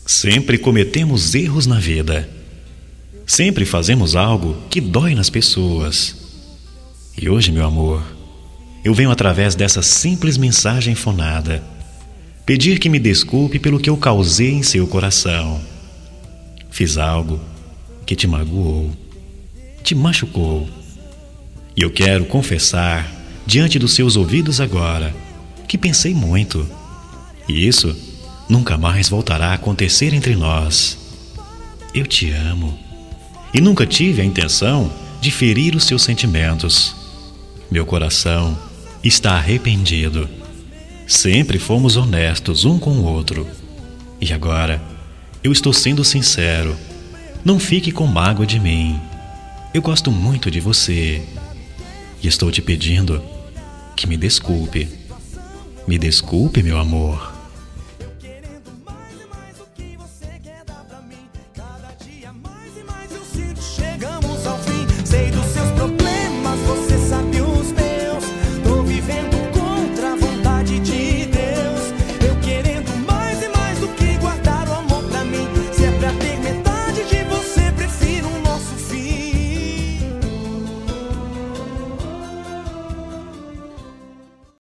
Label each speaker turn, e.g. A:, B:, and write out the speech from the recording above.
A: Sempre cometemos erros na vida. Sempre fazemos algo que dói nas pessoas. E hoje, meu amor, eu venho através dessa simples mensagem fonada pedir que me desculpe pelo que eu causei em seu coração. Fiz algo que te magoou, te machucou. E eu quero confessar diante dos seus ouvidos agora que pensei muito. E isso nunca mais voltará a acontecer entre nós. Eu te amo e nunca tive a intenção de ferir os seus sentimentos. Meu coração está arrependido. Sempre fomos honestos um com o outro. E agora eu estou sendo sincero. Não fique com mágoa de mim. Eu gosto muito de você. E estou te pedindo que me desculpe. Me desculpe, meu amor.